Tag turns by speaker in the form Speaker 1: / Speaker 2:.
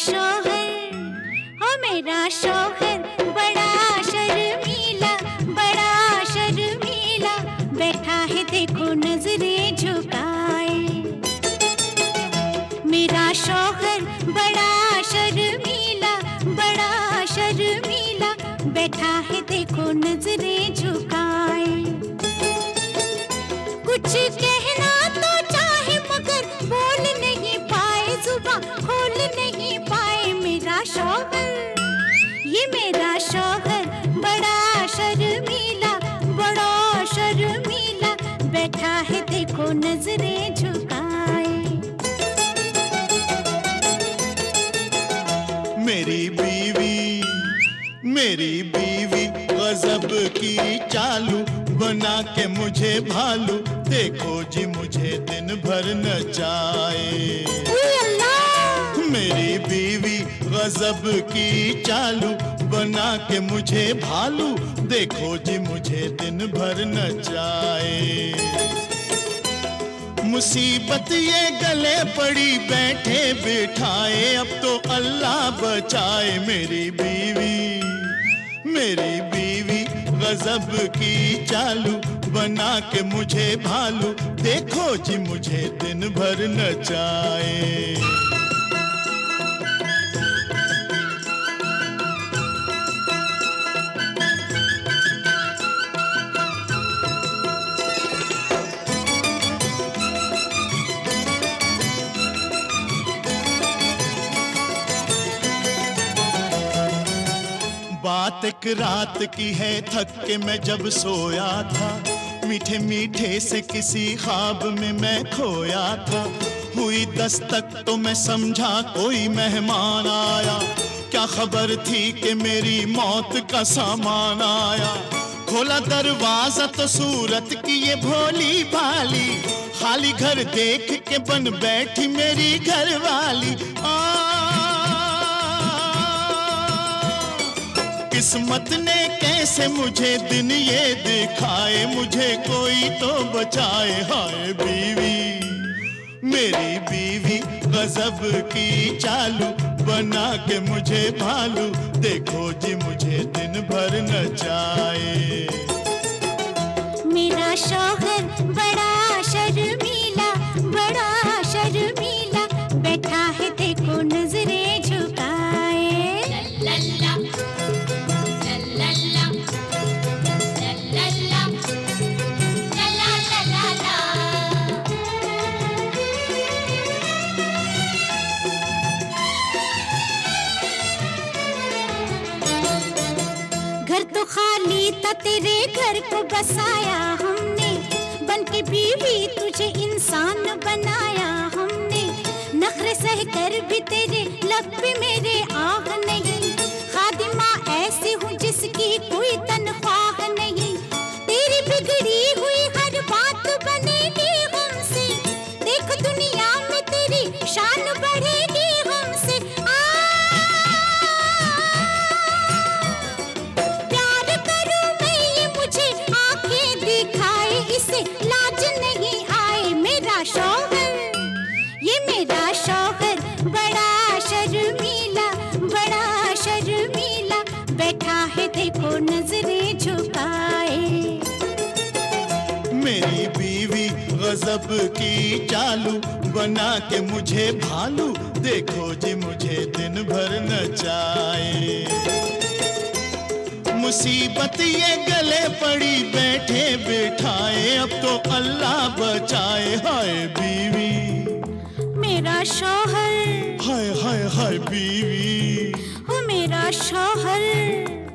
Speaker 1: शौहर, हो मेरा शौहर बड़ा शर्मीला, बड़ा शर्मीला, बैठा है देखो नजरें झुकाए। मेरा शौहर बड़ा शर्मीला, बड़ा शर्मीला, बैठा है देखो नजरें झुकाए। कुछ कहना तो चाहे मगर बोल नहीं पाए, जुबान खोल नहीं पाए। मेरा शौहर, ये मेरा शौहर बड़ा शर्मीला, बड़ा शर्मीला, बैठा है देखो नजरें झुकाए।
Speaker 2: मेरी बीवी गजब की चालू, बना के मुझे भालू, देखो जी मुझे दिन भर नचाए। मेरी बीवी गजब की चालू, बना के मुझे भालू, देखो जी मुझे दिन भर नचाए। मुसीबत ये गले पड़ी बैठे बिठाए, अब तो अल्लाह बचाए। मेरी बीवी गजब की चालू, बना के मुझे भालू, देखो जी मुझे दिन भर नचाए। बात एक रात की है, थक के मैं जब सोया था, मीठे मीठे से किसी ख्वाब में मैं खोया था। हुई दस्तक तो मैं समझा कोई मेहमान आया, क्या खबर थी कि मेरी मौत का सामान आया। खोला दरवाजा तो सूरत की ये भोली भाली, खाली घर देख के बन बैठी मेरी घरवाली। किस्मत ने कैसे मुझे दिन ये दिखाए, मुझे कोई तो बचाए। हाय बीवी, मेरी बीवी गजब की चालू, बना के मुझे भालू, देखो जी मुझे दिन भर नचाए।
Speaker 1: मेरा शौहर बड़ा शर्मीला, बड़ा शर्मीला, बैठा है देखो नजरें झुकाए। लल्ला घर तो खाली था, तेरे घर को बसाया हमने, बन के बीवी तुझे इंसान बनाया हमने। नखरे सह कर भी तेरे लब पे मेरे आह नहीं, खादिमा ऐसी हूँ जिसकी कोई तनख्वाह नहीं। तेरी बिगड़ी हुई हर बात बनेगी हमसे, देख दुनिया में तेरी शान बढ़ेगी हमसे। प्यार करूं मैं ये मुझे आंखें दिखाए, इसे लाज नहीं आए। मेरा शौहर, ये मेरा शौहर बड़ा शर्मीला, बड़ा शर्मीला, बैठा है देखो नजरें झुकाए।
Speaker 2: मेरी बीवी गजब की चालू, बना के मुझे भालू, देखो जी मुझे दिन भर नचाए। मुसीबत ये गले पड़ी बैठे बिठाए, अब तो अल्लाह बचाए। हाय बीवी,
Speaker 1: मेरा शौहर,
Speaker 2: हाय हाय हाय बीवी,
Speaker 1: हो मेरा शौहर।